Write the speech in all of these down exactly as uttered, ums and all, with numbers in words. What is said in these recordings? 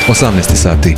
osamnaest sati.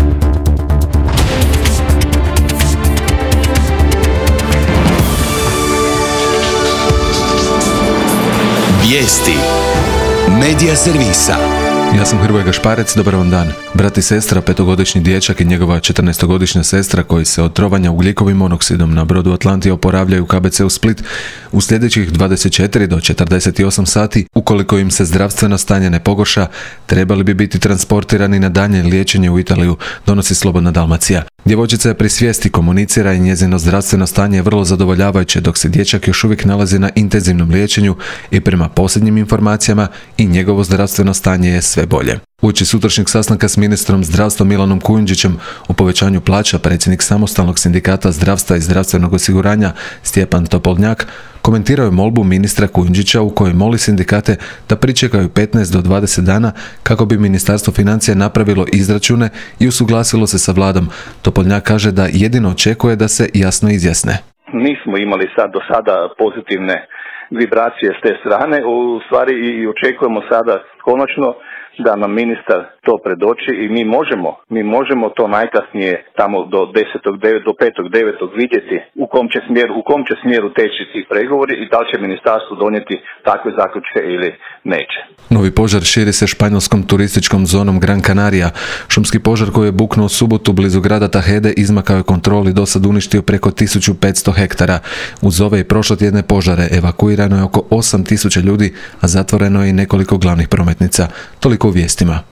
Vijesti Medija servisa. Ja sam Hrvoje Gašparec, dobar vam dan. Brat i sestra, petogodišnji dječak i njegova četrnaestogodišnja sestra koji se od trovanja ugljikovim monoksidom na brodu Atlantija oporavljaju u K B C-u Split u sljedećih dvadeset četiri do četrdeset osam sati, ukoliko im se zdravstveno stanje ne pogorša, trebali bi biti transportirani na daljnje liječenje u Italiju, donosi Slobodna Dalmacija. Djevojčica je pri svijesti, komunicira i njezino zdravstveno stanje je vrlo zadovoljavajuće, dok se dječak još uvijek nalazi na intenzivnom liječenju i prema posljednjim informacijama i njegovo zdravstveno stanje je sve bolje. Uoči sutrašnjeg sastanka s ministrom zdravstva Milanom Kujundžićem o povećanju plaća, predsjednik samostalnog sindikata zdravstva i zdravstvenog osiguranja Stjepan Topolnjak komentirao je molbu ministra Kujundžića u kojoj moli sindikate da pričekaju petnaest do dvadeset dana kako bi Ministarstvo financija napravilo izračune i usuglasilo se sa vladom. Topolnjak kaže da jedino očekuje da se jasno izjasne. Nismo imali sad do sada pozitivne vibracije s te strane, u stvari i očekujemo sada konačno da nam ministar to predoči i mi možemo, mi možemo to najkasnije tamo do desetog devetog do petog devetog vidjeti u kom će smjeru, u kom će smjeru teći ti pregovori i da li će ministarstvo donijeti takve zaključke ili neće. Novi požar širi se španjolskom turističkom zonom Gran Canaria. Šumski požar koji je buknuo u subotu blizu grada Tahede izmakao je kontroli, do sad uništio preko tisuću petsto hektara. Uz ove i prošlotjedne požare evakuirano je oko osam tisuća ljudi, a zatvoreno je i nekoliko glavnih prometnica. Toliko u vijestima.